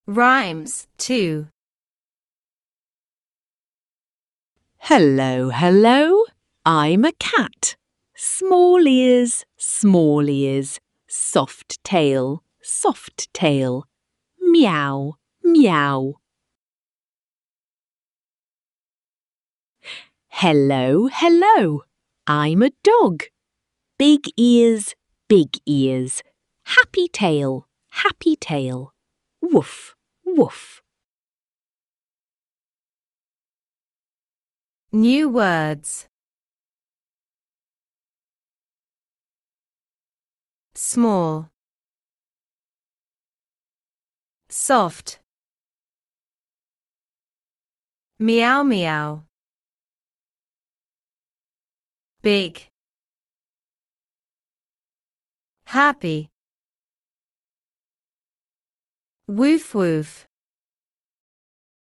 Rhymes 2. Hello, hello, I'm a cat. Small ears, soft tail, meow, meow. Hello, hello, I'm a dog. Big ears, happy tail, woof, woof. New words. Small, soft, meow meow, big, happy, woof woof.